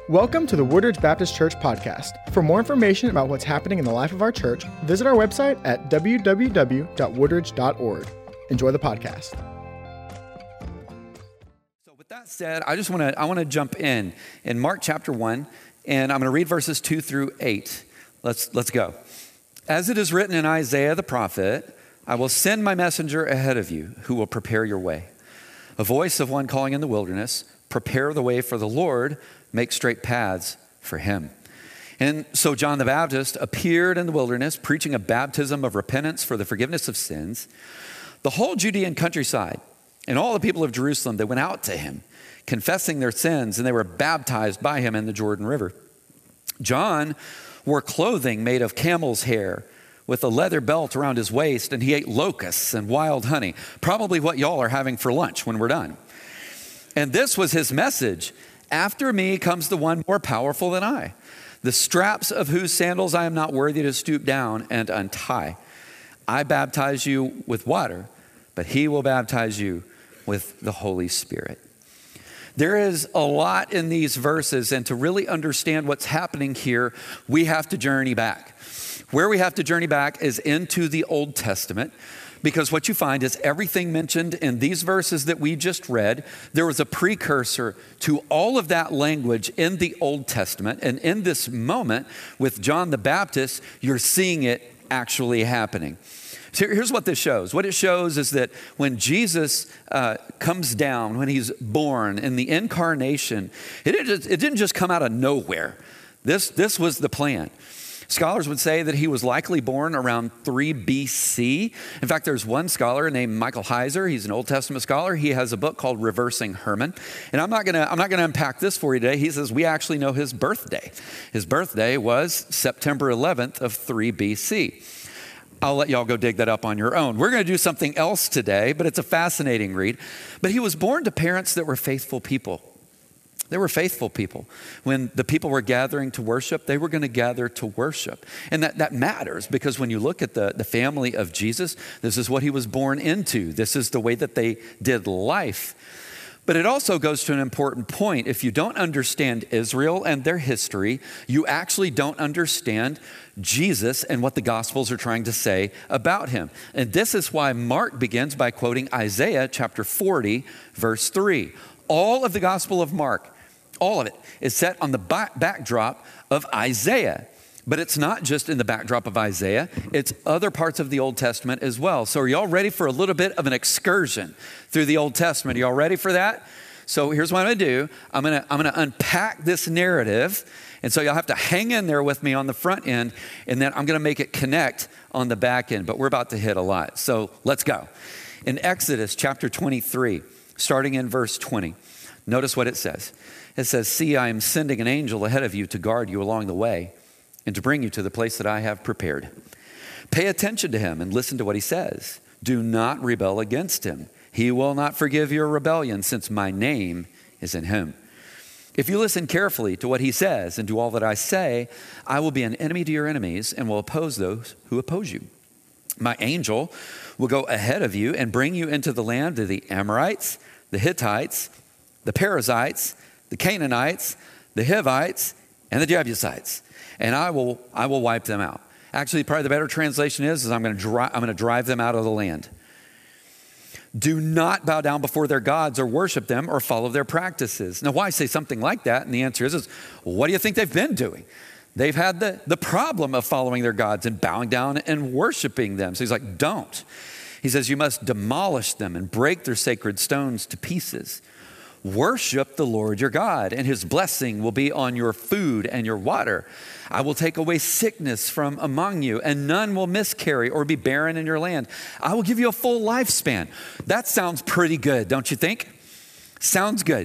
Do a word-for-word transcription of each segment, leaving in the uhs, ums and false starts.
Welcome to the Woodridge Baptist Church podcast. For more information about what's happening in the life of our church, visit our website at w w w dot woodridge dot org. Enjoy the podcast. So with that said, I just want to I want to jump in in Mark chapter one, and I'm going to read verses two through eight. Let's let's go. As it is written in Isaiah the prophet, I will send my messenger ahead of you who will prepare your way. A voice of one calling in the wilderness, prepare the way for the Lord, make straight paths for him. And so John the Baptist appeared in the wilderness, preaching a baptism of repentance for the forgiveness of sins. The whole Judean countryside and all the people of Jerusalem, they went out to him, confessing their sins, and they were baptized by him in the Jordan River. John wore clothing made of camel's hair with a leather belt around his waist, and he ate locusts and wild honey, probably what y'all are having for lunch when we're done. And this was his message: after me comes the one more powerful than I, the straps of whose sandals I am not worthy to stoop down and untie. I baptize you with water, but he will baptize you with the Holy Spirit. There is a lot in these verses, and to really understand what's happening here, we have to journey back. Where we have to journey back is into the Old Testament, because what you find is everything mentioned in these verses that we just read, there was a precursor to all of that language in the Old Testament. And in this moment with John the Baptist, you're seeing it actually happening. So here's what this shows. What it shows is that when Jesus uh, comes down, when he's born in the incarnation, it, it, it didn't just come out of nowhere. This, this was the plan. Scholars would say that he was likely born around three B C. In fact, there's one scholar named Michael Heiser. He's an Old Testament scholar. He has a book called Reversing Herman. And I'm not gonna, I'm not gonna unpack this for you today. He says we actually know his birthday. His birthday was September eleventh of three B C. I'll let y'all go dig that up on your own. We're gonna do something else today, but it's a fascinating read. But he was born to parents that were faithful people. They were faithful people. When the people were gathering to worship, they were going to gather to worship. And that, that matters, because when you look at the, the family of Jesus, this is what he was born into. This is the way that they did life. But it also goes to an important point. If you don't understand Israel and their history, you actually don't understand Jesus and what the Gospels are trying to say about him. And this is why Mark begins by quoting Isaiah chapter forty, verse three. All of the Gospel of Mark, all of it, is set on the back- backdrop of Isaiah. But it's not just in the backdrop of Isaiah, it's other parts of the Old Testament as well. So are y'all ready for a little bit of an excursion through the Old Testament? Are y'all ready for that? So here's what I'm gonna do. I'm gonna, I'm gonna unpack this narrative. And so y'all have to hang in there with me on the front end, and then I'm gonna make it connect on the back end. But we're about to hit a lot. So let's go. In Exodus chapter twenty-three, starting in verse twenty, notice what it says. It says, see, I am sending an angel ahead of you to guard you along the way and to bring you to the place that I have prepared. Pay attention to him and listen to what he says. Do not rebel against him. He will not forgive your rebellion, since my name is in him. If you listen carefully to what he says and do all that I say, I will be an enemy to your enemies and will oppose those who oppose you. My angel will go ahead of you and bring you into the land of the Amorites, the Hittites, the Perizzites, the Canaanites, the Hivites, and the Jebusites, and I will I will wipe them out. Actually, probably the better translation is, is I'm going to dri- I'm going to drive them out of the land. Do not bow down before their gods or worship them or follow their practices. Now, why say something like that? And the answer is, is well, what do you think they've been doing? They've had the, the problem of following their gods and bowing down and worshiping them. So he's like, don't. He says, you must demolish them and break their sacred stones to pieces. Worship the Lord your God, and his blessing will be on your food and your water. I will take away sickness from among you, and none will miscarry or be barren in your land. I will give you a full lifespan. That sounds pretty good, don't you think? Sounds good.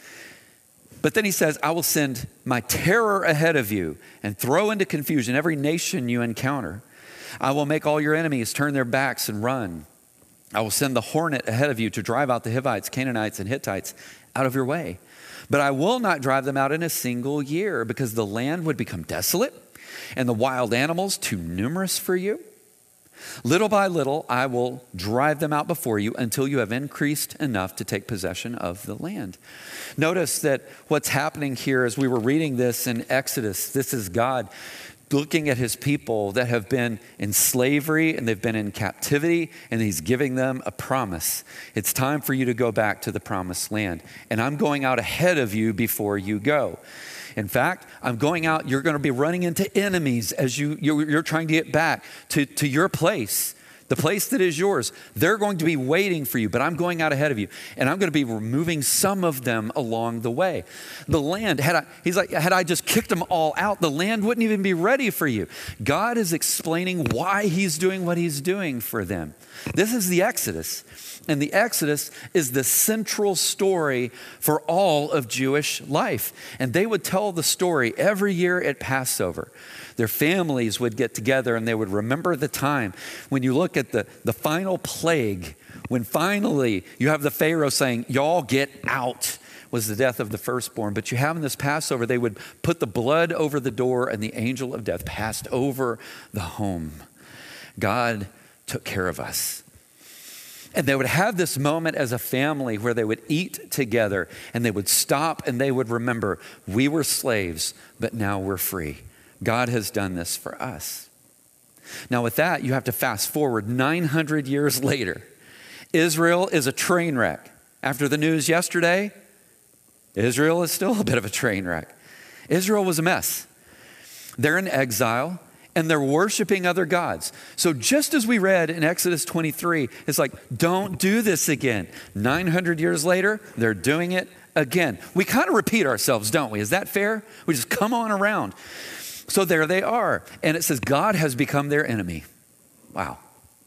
But then he says, I will send my terror ahead of you and throw into confusion every nation you encounter. I will make all your enemies turn their backs and run. I will send the hornet ahead of you to drive out the Hivites, Canaanites, and Hittites out of your way. But I will not drive them out in a single year, because the land would become desolate and the wild animals too numerous for you. Little by little, I will drive them out before you until you have increased enough to take possession of the land. Notice that what's happening here as we were reading this in Exodus, this is God looking at his people that have been in slavery and they've been in captivity, and he's giving them a promise. It's time for you to go back to the promised land, and I'm going out ahead of you before you go. In fact, I'm going out, you're going to be running into enemies as you, you're, you're trying to get back to, to your place, the place that is yours. They're going to be waiting for you, but I'm going out ahead of you, and I'm going to be removing some of them along the way. The land, had I, he's like, had I just kicked them all out, the land wouldn't even be ready for you. God is explaining why he's doing what he's doing for them. This is the Exodus. And the Exodus is the central story for all of Jewish life. And they would tell the story every year at Passover. Their families would get together and they would remember the time when you look at the, the final plague, when finally you have the Pharaoh saying, y'all get out, was the death of the firstborn. But you have in this Passover, they would put the blood over the door and the angel of death passed over the home. God took care of us. And they would have this moment as a family where they would eat together and they would stop and they would remember, we were slaves, but now we're free. God has done this for us. Now with that, you have to fast forward nine hundred years later. Israel is a train wreck. After the news yesterday, Israel is still a bit of a train wreck. Israel was a mess. They're in exile. And they're worshiping other gods. So just as we read in Exodus twenty-three, it's like, don't do this again. nine hundred years later, they're doing it again. We kind of repeat ourselves, don't we? Is that fair? We just come on around. So there they are. And it says God has become their enemy. Wow.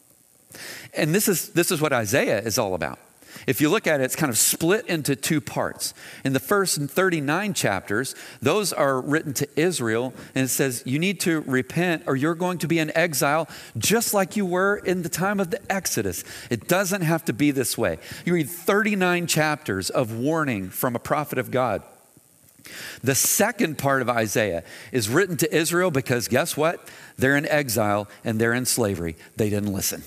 And this is, this is what Isaiah is all about. If you look at it, it's kind of split into two parts. In the first thirty-nine chapters, those are written to Israel, and it says, you need to repent or you're going to be in exile just like you were in the time of the Exodus. It doesn't have to be this way. You read thirty-nine chapters of warning from a prophet of God. The second part of Isaiah is written to Israel because guess what? They're in exile and they're in slavery. They didn't listen.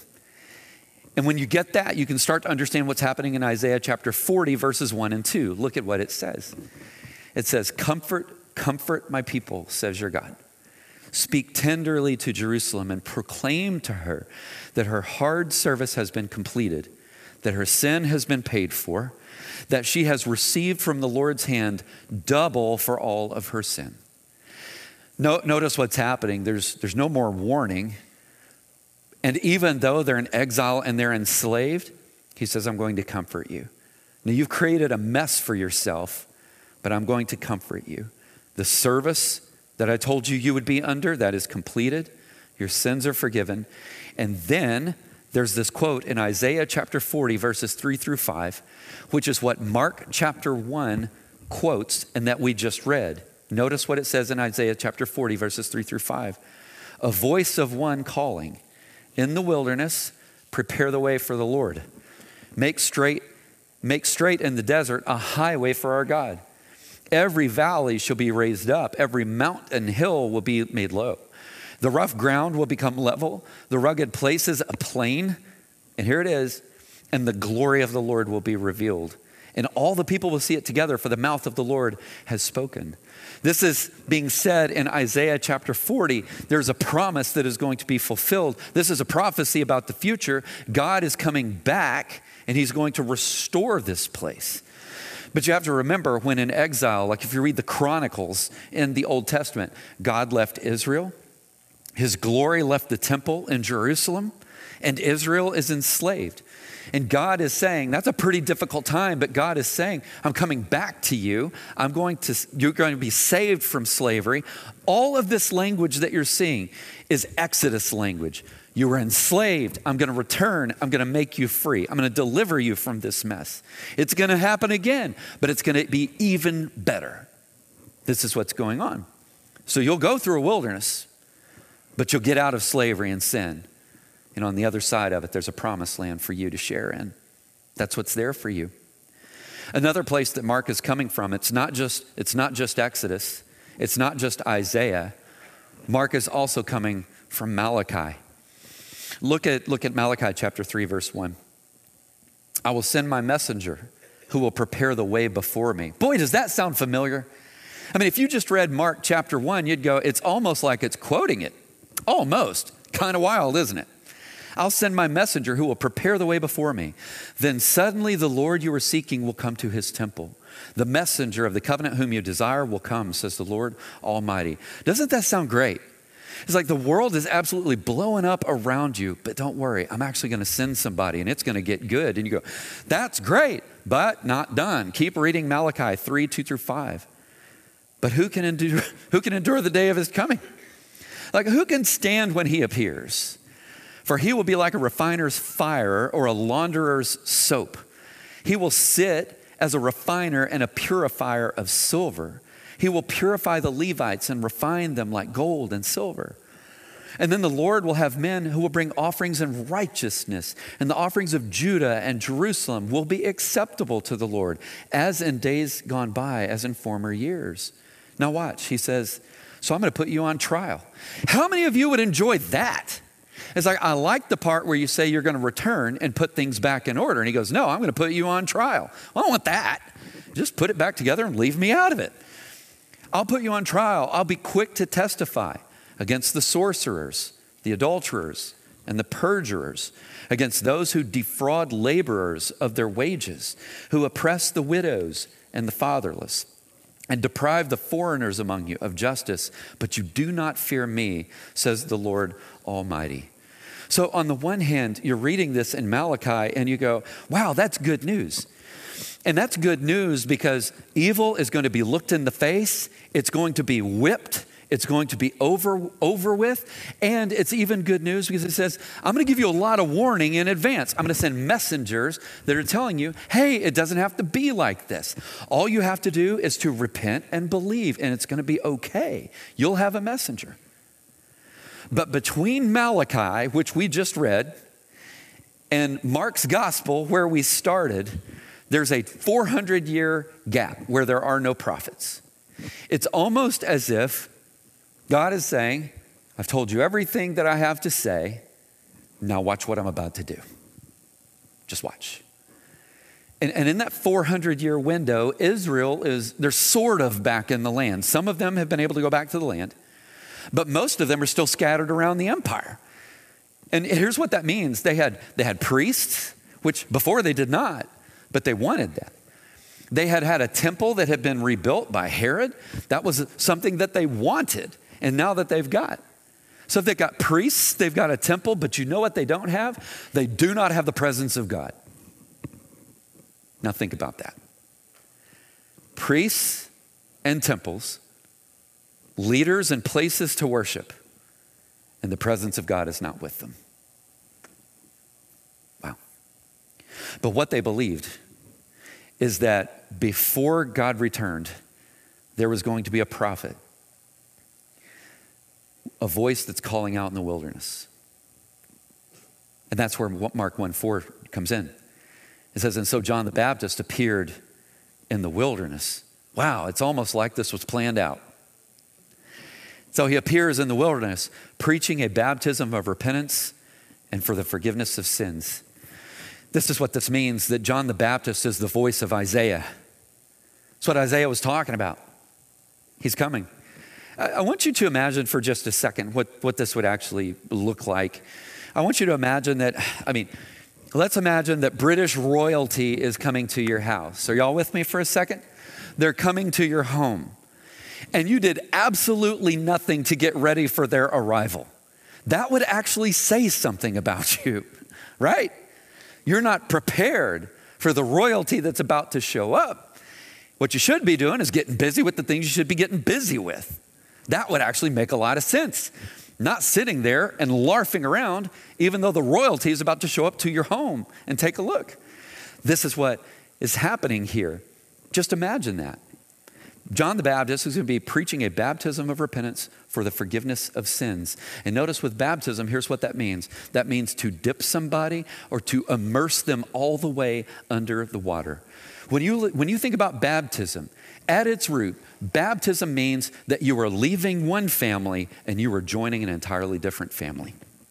And when you get that, you can start to understand what's happening in Isaiah chapter forty, verses one and two. Look at what it says. It says, comfort, comfort my people, says your God. Speak tenderly to Jerusalem and proclaim to her that her hard service has been completed, that her sin has been paid for, that she has received from the Lord's hand double for all of her sin. No, notice what's happening. There's, there's no more warning. And even though they're in exile and they're enslaved, he says, I'm going to comfort you. Now you've created a mess for yourself, but I'm going to comfort you. The service that I told you you would be under, that is completed. Your sins are forgiven. And then there's this quote in Isaiah chapter forty, verses three through five, which is what Mark chapter one quotes and that we just read. Notice what it says in Isaiah chapter forty, verses three through five. A voice of one calling, in the wilderness, prepare the way for the Lord. Make straight, make straight in the desert a highway for our God. Every valley shall be raised up. Every mountain and hill will be made low. The rough ground will become level. The rugged places a plain. And here it is. And the glory of the Lord will be revealed. And all the people will see it together, for the mouth of the Lord has spoken. This is being said in Isaiah chapter forty. There's a promise that is going to be fulfilled. This is a prophecy about the future. God is coming back and he's going to restore this place. But you have to remember when in exile, like if you read the Chronicles in the Old Testament, God left Israel. His glory left the temple in Jerusalem, and Israel is enslaved. And God is saying, that's a pretty difficult time, but God is saying, I'm coming back to you. I'm going to, you're going to be saved from slavery. All of this language that you're seeing is Exodus language. You were enslaved. I'm going to return. I'm going to make you free. I'm going to deliver you from this mess. It's going to happen again, but it's going to be even better. This is what's going on. So you'll go through a wilderness, but you'll get out of slavery and sin. And on the other side of it, there's a promised land for you to share in. That's what's there for you. Another place that Mark is coming from, it's not just, it's not just Exodus. It's not just Isaiah. Mark is also coming from Malachi. Look at, look at Malachi chapter three, verse one. I will send my messenger who will prepare the way before me. Boy, does that sound familiar? I mean, if you just read Mark chapter one, you'd go, it's almost like it's quoting it. Almost. Kind of wild, isn't it? I'll send my messenger who will prepare the way before me. Then suddenly the Lord you are seeking will come to his temple. The messenger of the covenant whom you desire will come, says the Lord Almighty. Doesn't that sound great? It's like the world is absolutely blowing up around you, but don't worry, I'm actually going to send somebody and it's going to get good. And you go, that's great, but not done. Keep reading Malachi three, two through five. But who can endure, who can endure the day of his coming? Like, who can stand when he appears? For he will be like a refiner's fire or a launderer's soap. He will sit as a refiner and a purifier of silver. He will purify the Levites and refine them like gold and silver. And then the Lord will have men who will bring offerings in righteousness, and the offerings of Judah and Jerusalem will be acceptable to the Lord, as in days gone by, as in former years. Now watch, he says, so I'm going to put you on trial. How many of you would enjoy that? It's like, I like the part where you say you're going to return and put things back in order. And he goes, no, I'm going to put you on trial. Well, I don't want that. Just put it back together and leave me out of it. I'll put you on trial. I'll be quick to testify against the sorcerers, the adulterers, and the perjurers, against those who defraud laborers of their wages, who oppress the widows and the fatherless, and deprive the foreigners among you of justice. But you do not fear me, says the Lord Almighty. So on the one hand, you're reading this in Malachi and you go, wow, that's good news. And that's good news because evil is going to be looked in the face. It's going to be whipped. It's going to be over, over with. And it's even good news because it says, I'm going to give you a lot of warning in advance. I'm going to send messengers that are telling you, hey, it doesn't have to be like this. All you have to do is to repent and believe, and it's going to be okay. You'll have a messenger. But between Malachi, which we just read, and Mark's gospel, where we started, there's a four hundred year gap where there are no prophets. It's almost as if God is saying, I've told you everything that I have to say. Now watch what I'm about to do. Just watch. And, and in that four hundred year window, Israel is, they're sort of back in the land. Some of them have been able to go back to the land, but most of them are still scattered around the empire. And here's what that means. They had, they had priests, which before they did not, but they wanted that. They had had a temple that had been rebuilt by Herod. That was something that they wanted, and now that they've got. So if they've got priests, they've got a temple, but you know what they don't have? They do not have the presence of God. Now think about that. Priests and temples, leaders and places to worship, and the presence of God is not with them. Wow. But what they believed is that before God returned, there was going to be a prophet, a voice that's calling out in the wilderness. And that's where Mark one four comes in. It says, and so John the Baptist appeared in the wilderness. Wow, it's almost like this was planned out. So he appears in the wilderness, preaching a baptism of repentance and for the forgiveness of sins. This is what this means, that John the Baptist is the voice of Isaiah. That's what Isaiah was talking about. He's coming. I want you to imagine for just a second what, what this would actually look like. I want you to imagine that, I mean, let's imagine that British royalty is coming to your house. Are y'all with me for a second? They're coming to your home. And you did absolutely nothing to get ready for their arrival. That would actually say something about you, right? You're not prepared for the royalty that's about to show up. What you should be doing is getting busy with the things you should be getting busy with. That would actually make a lot of sense. Not sitting there and larfing around, even though the royalty is about to show up to your home and take a look. This is what is happening here. Just imagine that. John the Baptist is going to be preaching a baptism of repentance for the forgiveness of sins. And notice with baptism, here's what that means. That means to dip somebody or to immerse them all the way under the water. When you, when you think about baptism, at its root, baptism means that you are leaving one family and you are joining an entirely different family.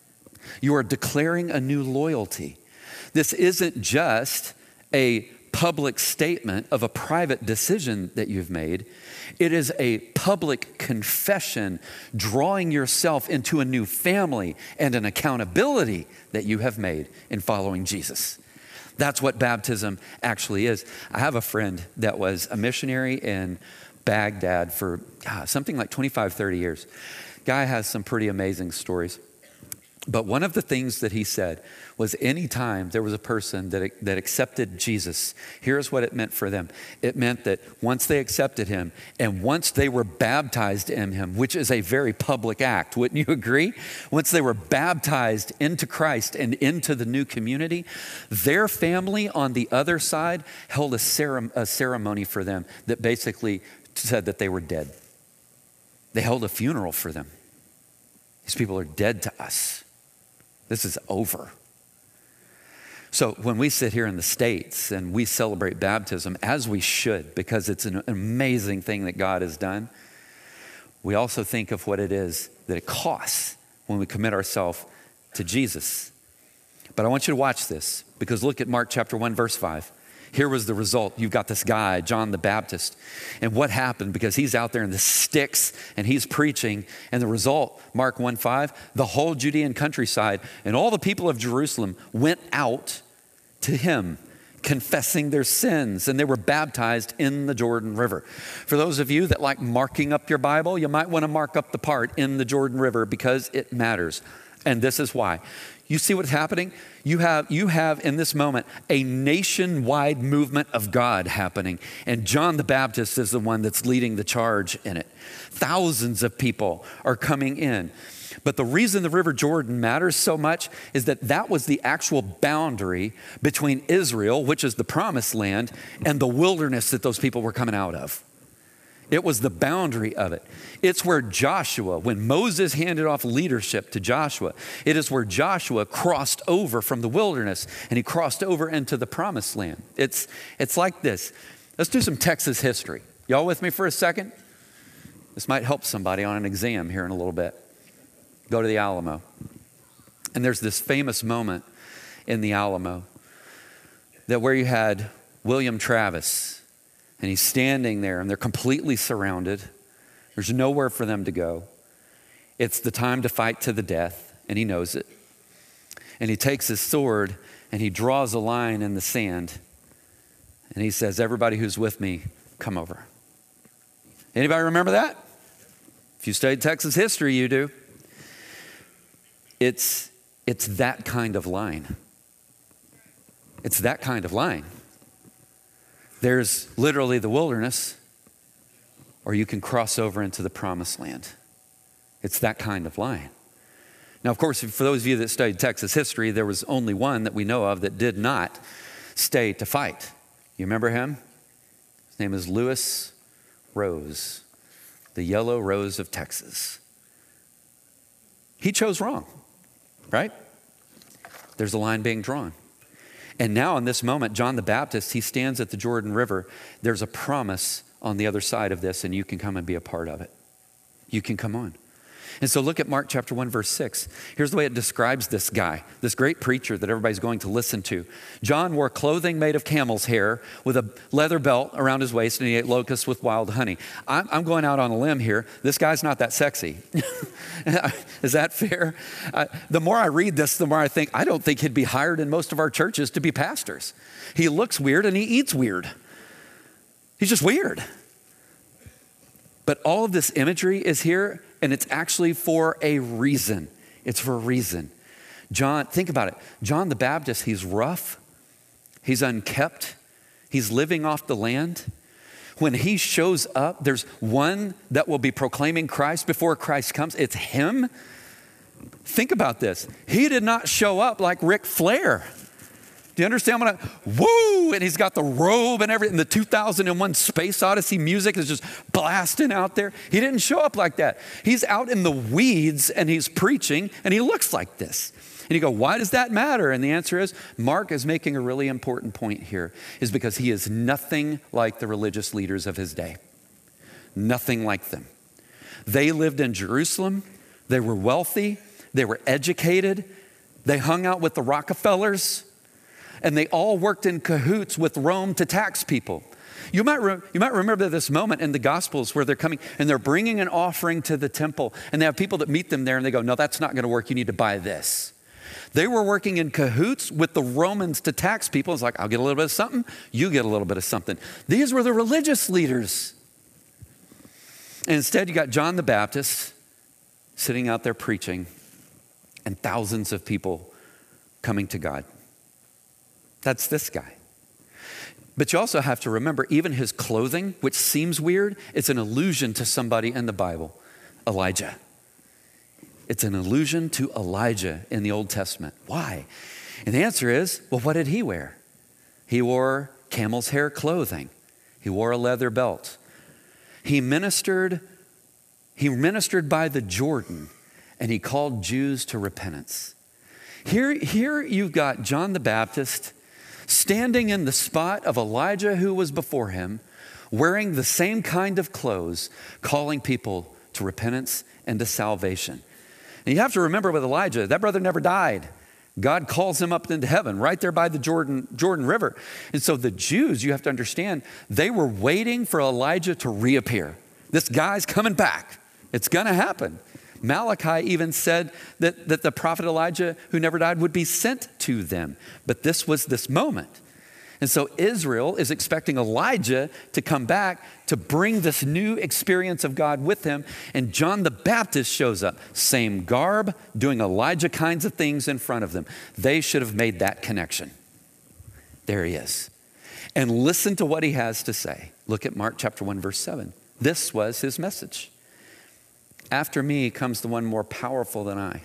You are declaring a new loyalty. This isn't just a public statement of a private decision that you've made. It is a public confession, drawing yourself into a new family and an accountability that you have made in following Jesus. That's what baptism actually is. I have a friend that was a missionary in Baghdad for God, something like twenty-five, thirty years. Guy has some pretty amazing stories. But one of the things that he said was anytime there was a person that, that accepted Jesus, here's what it meant for them. It meant that once they accepted him and once they were baptized in him, which is a very public act, wouldn't you agree? Once they were baptized into Christ and into the new community, their family on the other side held a, cere- a ceremony for them that basically said that they were dead. They held a funeral for them. These people are dead to us. This is over. So when we sit here in the States and we celebrate baptism, as we should, because it's an amazing thing that God has done, we also think of what it is that it costs when we commit ourselves to Jesus. But I want you to watch this, because look at Mark chapter one, verse five. Here was the result. You've got this guy, John the Baptist. And what happened? Because he's out there in the sticks and he's preaching. And the result, Mark one five, the whole Judean countryside and all the people of Jerusalem went out to him, confessing their sins, and they were baptized in the Jordan River. For those of you that like marking up your Bible, you might want to mark up the part in the Jordan River because it matters. And this is why. You see what's happening? You have, you have in this moment a nationwide movement of God happening. And John the Baptist is the one that's leading the charge in it. Thousands of people are coming in. But the reason the River Jordan matters so much is that that was the actual boundary between Israel, which is the promised land, and the wilderness that those people were coming out of. It was the boundary of it. It's where Joshua, when Moses handed off leadership to Joshua, it is where Joshua crossed over from the wilderness and he crossed over into the promised land. It's, it's like this. Let's do some Texas history. Y'all with me for a second? This might help somebody on an exam here in a little bit. Go to the Alamo. And there's this famous moment in the Alamo that where you had William Travis, and he's standing there and they're completely surrounded. There's nowhere for them to go. It's the time to fight to the death, and he knows it. And he takes his sword and he draws a line in the sand. And he says, everybody who's with me, come over. Anybody remember that? If you studied Texas history, you do. It's, it's that kind of line. It's that kind of line. There's literally the wilderness, or you can cross over into the promised land. It's that kind of line. Now, of course, for those of you that studied Texas history, there was only one that we know of that did not stay to fight. You remember him? His name is Lewis Rose, the Yellow Rose of Texas. He chose wrong, right? There's a line being drawn. And now in this moment, John the Baptist, he stands at the Jordan River. There's a promise on the other side of this, and you can come and be a part of it. You can come on. And so look at Mark chapter one, verse six. Here's the way it describes this guy, this great preacher that everybody's going to listen to. John wore clothing made of camel's hair with a leather belt around his waist, and he ate locusts with wild honey. I'm, I'm going out on a limb here. This guy's not that sexy. Is that fair? Uh, the more I read this, the more I think, I don't think he'd be hired in most of our churches to be pastors. He looks weird and he eats weird. He's just weird. But all of this imagery is here, and it's actually for a reason. It's for a reason. John, think about it. John the Baptist, he's rough. He's unkept. He's living off the land. When he shows up, there's one that will be proclaiming Christ before Christ comes. It's him. Think about this. He did not show up like Ric Flair. Do you understand what I, woo, and he's got the robe and everything. The two thousand one Space Odyssey music is just blasting out there. He didn't show up like that. He's out in the weeds and he's preaching and he looks like this. And you go, why does that matter? And the answer is, Mark is making a really important point here, is because he is nothing like the religious leaders of his day. Nothing like them. They lived in Jerusalem. They were wealthy. They were educated. They hung out with the Rockefellers, and they all worked in cahoots with Rome to tax people. You might, re- you might remember this moment in the Gospels where they're coming and they're bringing an offering to the temple, and they have people that meet them there and they go, no, that's not going to work. You need to buy this. They were working in cahoots with the Romans to tax people. It's like, I'll get a little bit of something, you get a little bit of something. These were the religious leaders. And instead, you got John the Baptist sitting out there preaching, and thousands of people coming to God. That's this guy. But you also have to remember, even his clothing, which seems weird, it's an allusion to somebody in the Bible, Elijah. It's an allusion to Elijah in the Old Testament. Why? And the answer is, well, what did he wear? He wore camel's hair clothing. He wore a leather belt. He ministered, he ministered by the Jordan, and he called Jews to repentance. Here, here you've got John the Baptist standing in the spot of Elijah who was before him, wearing the same kind of clothes, calling people to repentance and to salvation. And you have to remember with Elijah, that brother never died. God calls him up into heaven right there by the Jordan, Jordan River. And so the Jews, you have to understand, they were waiting for Elijah to reappear. This guy's coming back. It's going to happen. Malachi even said that, that the prophet Elijah, who never died, would be sent to them. But this was this moment. And so Israel is expecting Elijah to come back to bring this new experience of God with him. And John the Baptist shows up, same garb, doing Elijah kinds of things in front of them. They should have made that connection. There he is. And listen to what he has to say. Look at Mark chapter one, verse seven. This was his message. After me comes the one more powerful than I,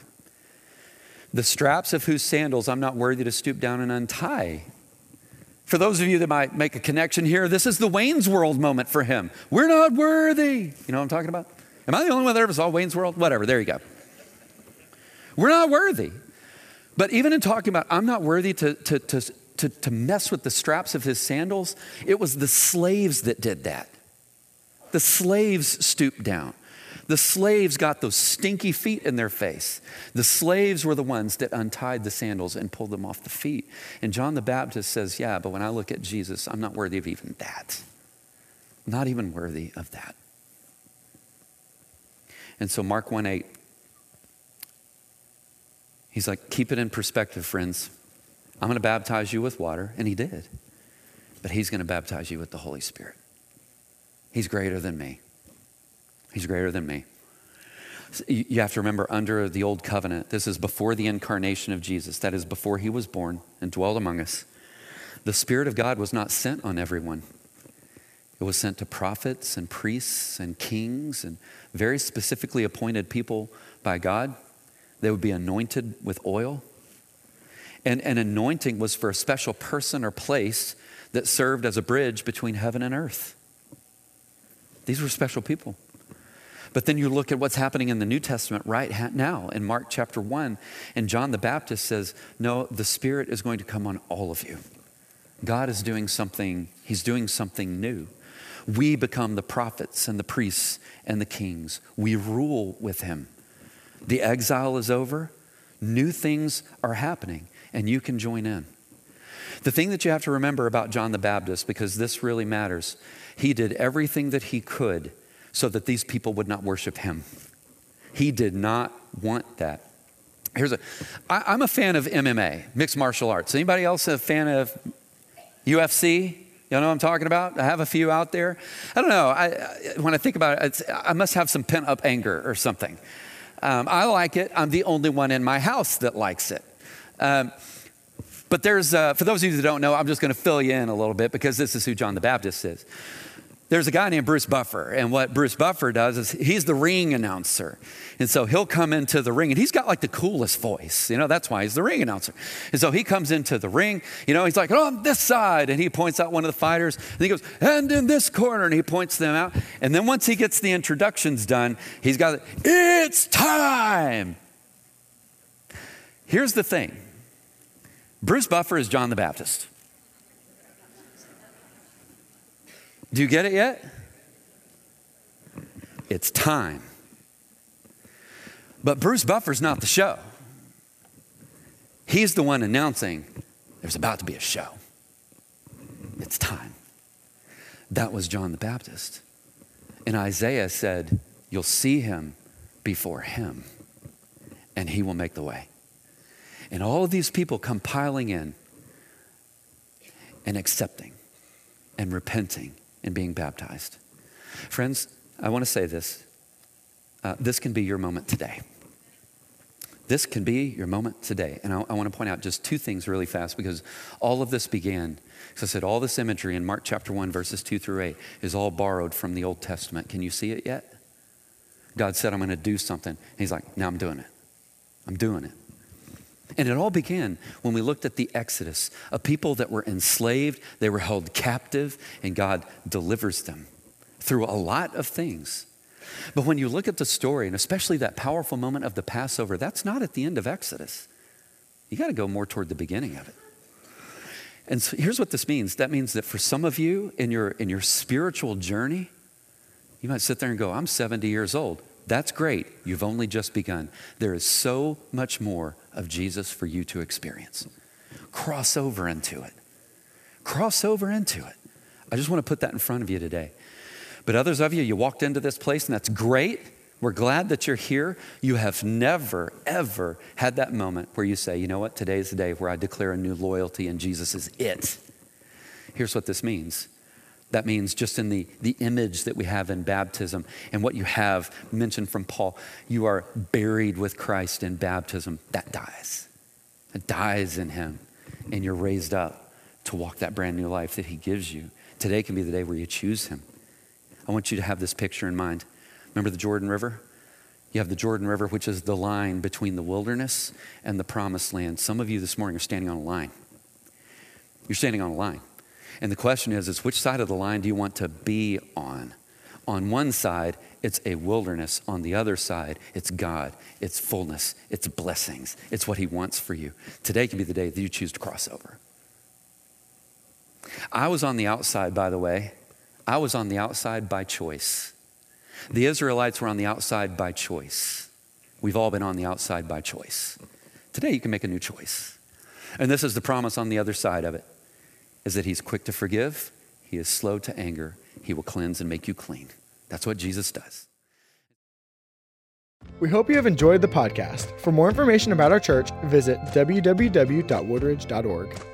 the straps of whose sandals I'm not worthy to stoop down and untie. For those of you that might make a connection here, this is the Wayne's World moment for him. We're not worthy. You know what I'm talking about? Am I the only one that ever saw Wayne's World? Whatever, there you go. We're not worthy. But even in talking about I'm not worthy to, to, to, to, to mess with the straps of his sandals, it was the slaves that did that. The slaves stooped down. The slaves got those stinky feet in their face. The slaves were the ones that untied the sandals and pulled them off the feet. And John the Baptist says, yeah, but when I look at Jesus, I'm not worthy of even that. Not even worthy of that. And so Mark one eight, he's like, keep it in perspective, friends. I'm going to baptize you with water. And he did. But he's going to baptize you with the Holy Spirit. He's greater than me. He's greater than me. You have to remember, under the old covenant, this is before the incarnation of Jesus. That is before he was born and dwelled among us. The Spirit of God was not sent on everyone. It was sent to prophets and priests and kings and very specifically appointed people by God. They would be anointed with oil. And an anointing was for a special person or place that served as a bridge between heaven and earth. These were special people. But then you look at what's happening in the New Testament right now in Mark chapter one, and John the Baptist says, no, the Spirit is going to come on all of you. God is doing something, he's doing something new. We become the prophets and the priests and the kings. We rule with him. The exile is over. New things are happening, and you can join in. The thing that you have to remember about John the Baptist, because this really matters, he did everything that he could so that these people would not worship him. He did not want that. Here's a, I, I'm a fan of M M A, mixed martial arts. Anybody else a fan of U F C? You know what I'm talking about? I have a few out there. I don't know. I, I, when I think about it, it's, I must have some pent up anger or something. Um, I like it. I'm the only one in my house that likes it. Um, but there's, uh, for those of you that don't know, I'm just going to fill you in a little bit because this is who John the Baptist is. There's a guy named Bruce Buffer, and what Bruce Buffer does is he's the ring announcer. And so he'll come into the ring, and he's got like the coolest voice. You know, that's why he's the ring announcer. And so he comes into the ring, you know, he's like, on this side, and he points out one of the fighters, and he goes, and in this corner, and he points them out. And then once he gets the introductions done, he's got, it's time. Here's the thing. Bruce Buffer is John the Baptist. Do you get it yet? It's time. But Bruce Buffer's not the show. He's the one announcing there's about to be a show. It's time. That was John the Baptist. And Isaiah said, you'll see him before him, and he will make the way. And all of these people come piling in and accepting and repenting and being baptized. Friends, I want to say this. Uh, this can be your moment today. This can be your moment today. And I, I want to point out just two things really fast, because all of this began, as I said, all this imagery in Mark chapter one, verses two through eight is all borrowed from the Old Testament. Can you see it yet? God said, I'm going to do something. And he's like, now I'm doing it. I'm doing it. And it all began when we looked at the Exodus, a people that were enslaved, they were held captive, and God delivers them through a lot of things. But when you look at the story, and especially that powerful moment of the Passover, that's not at the end of Exodus. You got to go more toward the beginning of it. And so here's what this means. That means that for some of you in your, in your spiritual journey, you might sit there and go, I'm seventy years old. That's great. You've only just begun. There is so much more of Jesus for you to experience. Cross over into it. Cross over into it. I just want to put that in front of you today. But others of you, you walked into this place, and that's great. We're glad that you're here. You have never, ever had that moment where you say, you know what, today is the day where I declare a new loyalty and Jesus is it. Here's what this means. That means just in the, the image that we have in baptism and what you have mentioned from Paul, you are buried with Christ in baptism. That dies. It dies in him. And you're raised up to walk that brand new life that he gives you. Today can be the day where you choose him. I want you to have this picture in mind. Remember the Jordan River? You have the Jordan River, which is the line between the wilderness and the promised land. Some of you this morning are standing on a line. You're standing on a line. And the question is, is which side of the line do you want to be on? On one side, it's a wilderness. On the other side, it's God. It's fullness. It's blessings. It's what he wants for you. Today can be the day that you choose to cross over. I was on the outside, by the way. I was on the outside by choice. The Israelites were on the outside by choice. We've all been on the outside by choice. Today you can make a new choice. And this is the promise on the other side of it, is that he's quick to forgive, he is slow to anger, he will cleanse and make you clean. That's what Jesus does. We hope you have enjoyed the podcast. For more information about our church, visit w w w dot woodridge dot org.